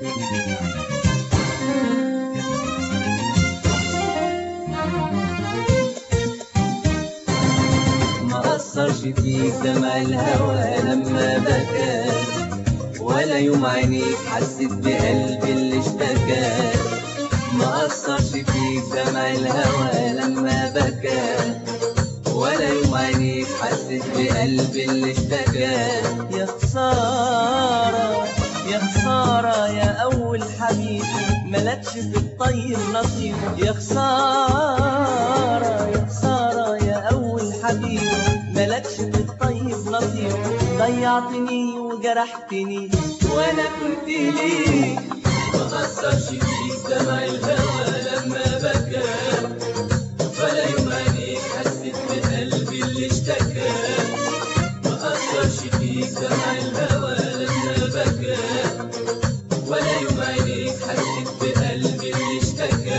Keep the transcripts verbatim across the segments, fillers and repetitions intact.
ما أثرش فيك دمع الهوى لما بكى، ولا يوم عينيك حسيت بقلبي اللي اشتكى. ما أثرش فيك دمع الهوى لما بكى، ولا يوم عينيك حسيت بقلبي اللي اشتكى. يا خسارة يا خسارة يا أول حبيب، ملكش في الطيب نصيب. يا خسارة يا خسارة يا أول حبيب، ملكش في الطيب نصيب. ضيعتني وجرحتني وأنا كنت ليك. ما أثرش فيك دمع الهوى لما بكى، ولا يوم عينيك حسيت بقلبي اللي اشتكى. ما أثرش فيك دمع الهوى لما بكى، ولا يوم عينيك حسيت بقلبي اللي اشتكى.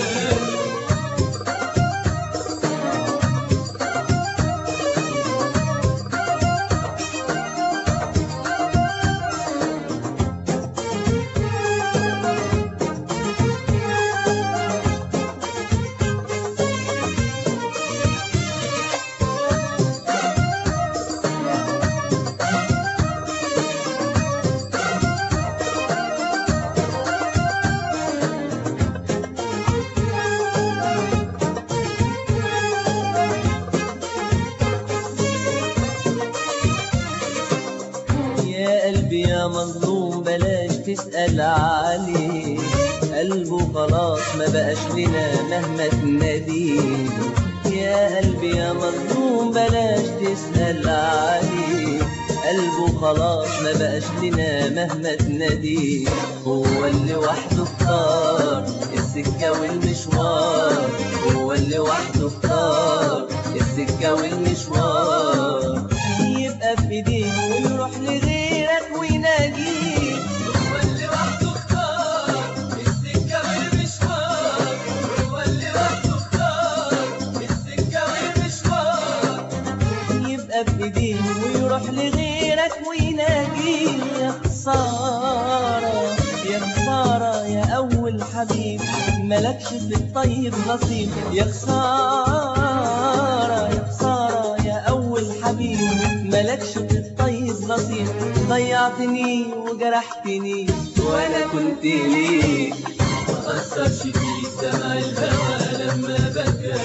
يا قلبي يا مظلوم بلاش تسأل عليه، قلبه خلاص ما بقاش لنا مهما تناديه. يا قلبي يا مظلوم بلاش تسأل عليه، قلبه خلاص ما بقاش لنا مهما تناديه. هو اللي وحده اختار السكة والمشوار، هو اللي وحده اختار السكة والمشوار. يبقى في ايديه ويروح لغيرك ويناديه. هو اللي وحده اختار السكة والمشوار، هو اللي وحده اختار السكة والمشوار. يبقى في ايديه ويروح لغيرك ويناديه. يا خسارة يا خسارة يا أول حبيب، ملكش في الطيب نصيب. يا خسارة يا خسارة يا أول حبيب، ملكش في الطيب نصيب. ضيعتني وجرحتني وأنا كنت ليك. ما أثرش فيك دمع الهوى لما بكى،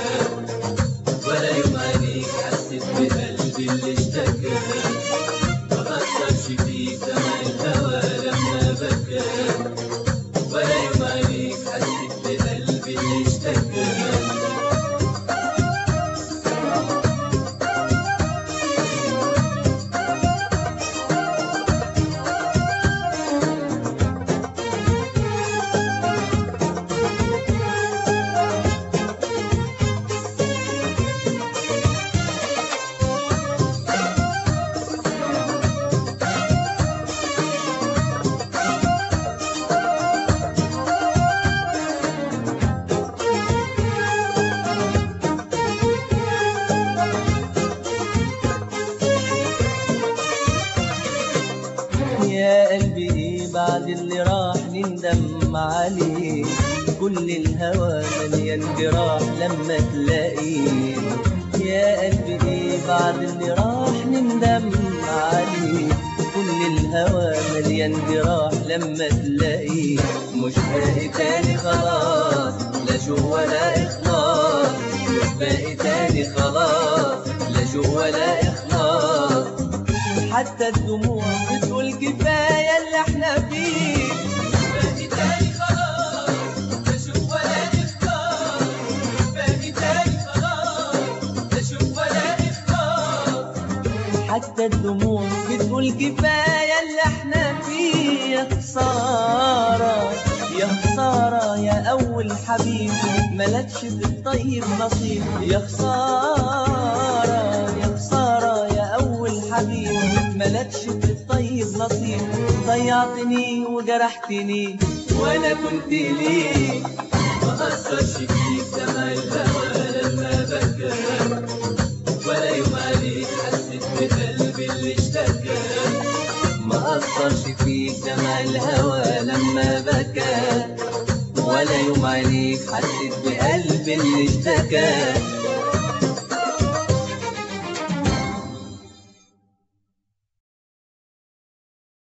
ولا يوم عينيك حسيت بقلبي اللي اشتكى. ما أثرش فيك دمع الهوى لما بكى، ولا يوم عينيك حسيت بقلبي اللي اشتكى. يا قلبي ايه بعد اللي راح نندم عليه، كل الهوى مليان جراح لما تلاقيه. يا قلبي ايه بعد اللي راح نندم عليه، كل الهوى مليان جراح لما تلاقيه. مش باقي تاني خلاص لا شوق ولا اخلاص، مش باقي تاني خلاص لا شوق ولا اخلاص. حتى الدموع بتقول كفاية اللي احنا فيه. مش باقي تاني خلاص لا شوق ولا إخلاص، مش باقي تاني خلاص لا شوق ولا إخلاص. حتى الدموع بتقول كفاية اللي احنا فيه. يا خسارة يا خسارة يا أول حبيب، ملكش في الطيب نصيب. يا خسارة يا خسارة يا أول حبيب، ملكش في الطيب نصيب. ضيعتني وجرحتني وأنا كنت ليك. ما أثرش فيك دمع الهوى لما بكى، ولا يوم عليك حسيت بقلبي اللي اشتكى. ما أثرش فيك فيك دمع الهوى لما بكى، ولا يوم عينيك حسيت بقلب اللي اشتكى.